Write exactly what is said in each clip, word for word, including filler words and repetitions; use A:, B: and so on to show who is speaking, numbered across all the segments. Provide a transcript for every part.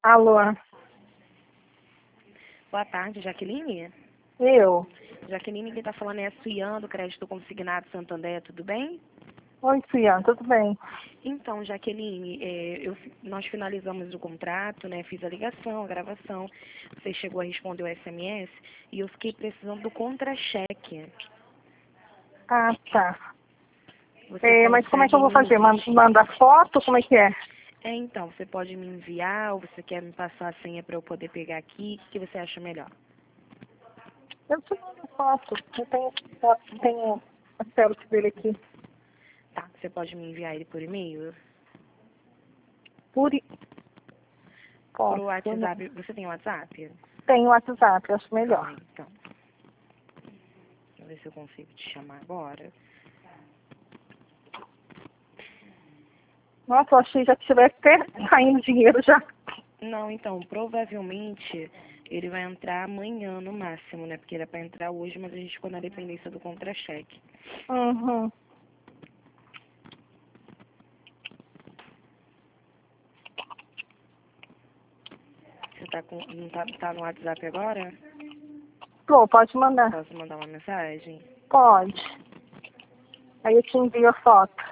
A: Alô,
B: Boa tarde, Jaqueline.
A: eu?
B: Jaqueline, quem está falando é a Suian, do Crédito Consignado Santander, tudo bem?
A: Oi, Suian, tudo bem?
B: Então, Jaqueline, é, eu, nós finalizamos o contrato, né? Fiz a ligação, a gravação. Você chegou a responder o S M S e eu fiquei precisando do contra-cheque.
A: Ah, tá.
B: Você
A: É, mas como é que eu
B: consegue
A: vou
B: me
A: fazer?
B: enviar?
A: Man- Manda foto? Como é que é?
B: É, então, você pode me enviar ou você quer me passar a senha para eu poder pegar aqui? O que você acha melhor?
A: Eu te mando foto. Eu tenho foto, tenho a selfie dele aqui.
B: Tá, você pode me enviar ele por e-mail?
A: Por... i-
B: Pro
A: Posso, né?
B: WhatsApp? Você tem WhatsApp?
A: Tenho WhatsApp, eu acho
B: Ah,
A: melhor.
B: então. Vou ver se eu consigo te chamar agora.
A: Nossa, eu achei já que tivesse até caindo dinheiro já.
B: Não, então, provavelmente ele vai entrar amanhã no máximo, né? Porque era para entrar hoje, mas a gente ficou na dependência do contra-cheque.
A: Uhum.
B: Você tá com, não tá, tá no WhatsApp agora?
A: Pô, pode mandar.
B: Posso mandar uma mensagem?
A: Pode. Aí eu te envio a foto.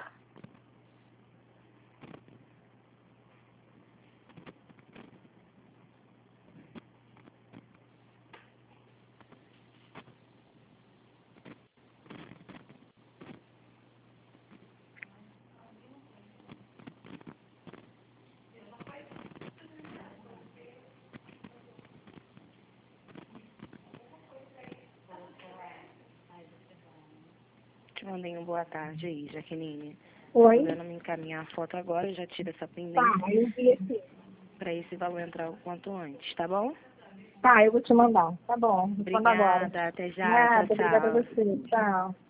B: Te mandei um boa tarde aí, Jaqueline.
A: Oi?
B: Podendo me encaminhar a foto agora, eu já tiro essa
A: Tá,
B: pendência
A: eu envio aqui.
B: para esse valor entrar o quanto antes, tá bom?
A: Tá, eu vou te mandar. Tá bom, respondo agora.
B: Obrigada, até já, tchau,
A: Nada, obrigada a
B: tchau.
A: você. Tchau.